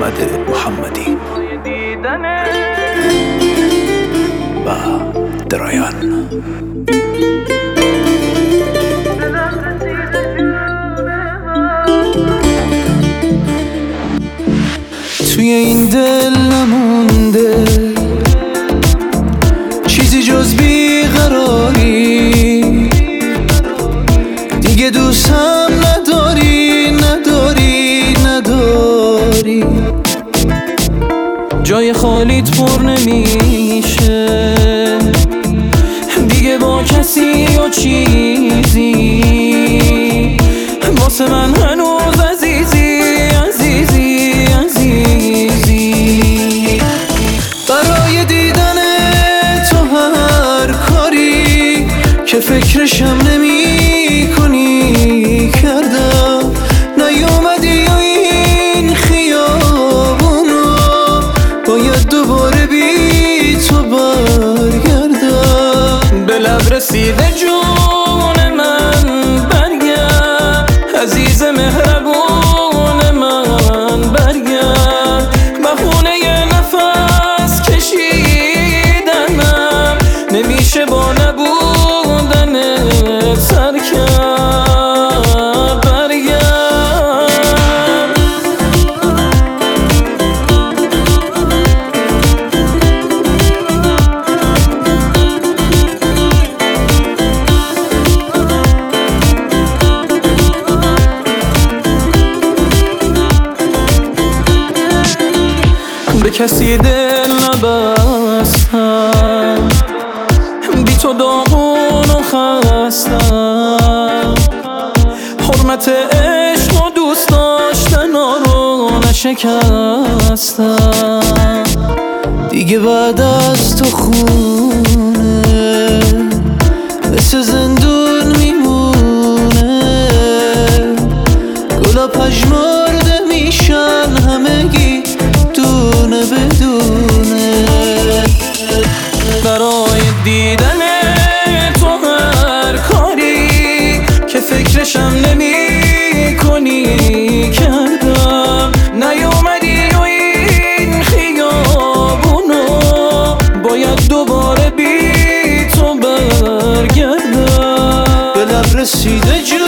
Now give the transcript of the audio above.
احمد محمدی و درایان. توی این دل نمونده چیزی جز بیقراری، دیگه دوستم نداری، جای خالیت پر نمیشه دیگه با کسی و چیزی، واسه من هنوز عزیزی برای دیدن تو هر کاری که فکرشم نمی کنی کردم، نیومدی و این خیابونو باید دوباره بی تو برگردم. به لب رسیده جون من برگرد، عزیز مهربون من برگرد، بهونه یه نفس کشیدنم نمیشه با نبودن سر کرد. برگرد به کسی دل نبستم، بی تو داغون و خستم، حرمت عشق و دوست داشتن رو نشکستم، دیگه بعد از تو خونه مثل زندون میمونه، گلا پژمرده میشن همگی دونه بدونه، برای دیدن تو هر کاری که فکرشم نمی کنی کردم، نیومدی و این خیابونو باید دوباره بی تو برگردم. به لب رسیده